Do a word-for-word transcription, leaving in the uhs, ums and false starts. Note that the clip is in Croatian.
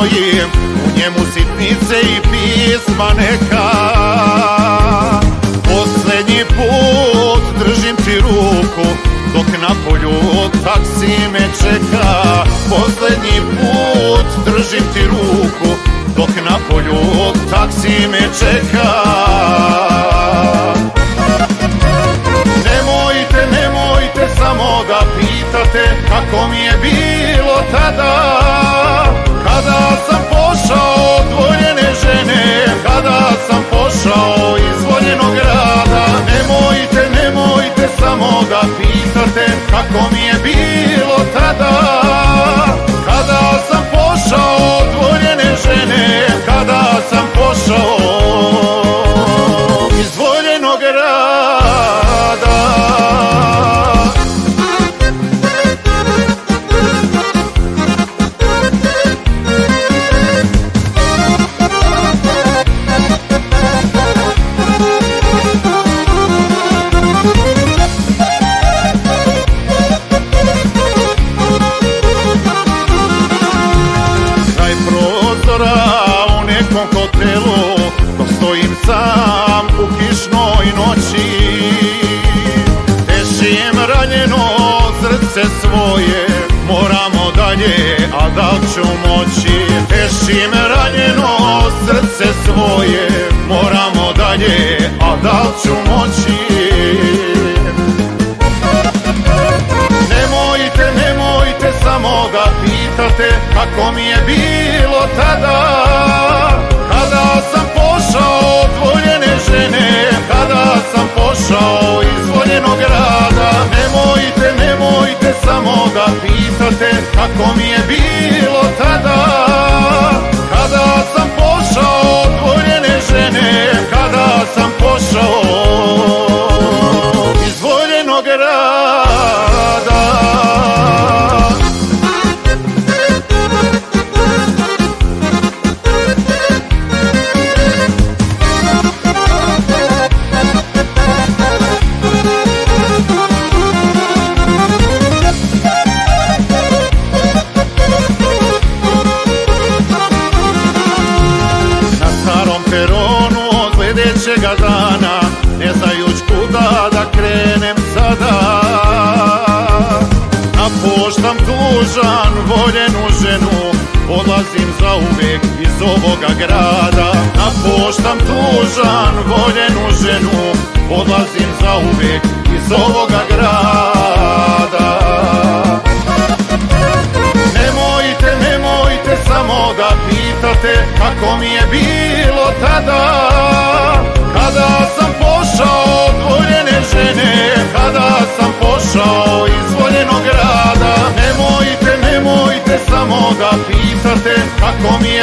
svojim, u njemu sitnice i pisma neka. Posljednji put držim ti ruku, dok na polju taksi me čeka. Posljednji put držim ti ruku, dok na polju taksi me čeka. Nemojte, nemojte samo da pitate kako mi je bilo tada, kada sam pošao od voljene žene, kada sam pošao iz voljenog grada. Nemojte, nemojte samo da pitate kako mi je bilo tada, kada sam pošao od voljene žene, kada sam pošao iz voljenog grada. U nekom hotelu, dok stojim sam u kišnoj noći, tešim ranjeno srce svoje, moramo dalje, a da li ću moći? Tešim ranjeno srce svoje, moramo dalje, a da li ću moći? Nemojte, nemojte samo da pitate kako mi je bilo tada, kada sam pošao od voljene žene, kada sam pošao iz voljenog grada. Nemojte, nemojte samo da pitate kako mi je bilo tada, kada sam pošao od voljene žene, kada sam pošao iz voljenog grada. Peronu od sljedećega dana, ne znajuć kuda da krenem sada. Napuštam tužan voljenu ženu, odlazim zauvek iz ovoga grada. Napuštam tužan voljenu ženu, odlazim zauvek iz ovoga grada. Nemojte, nemojte samo da pitate kako mi je bilo tada, kada sam pošao od voljene žene, kada sam pošao iz voljenog grada. Nemojte, nemojte samo da pitate kako mi je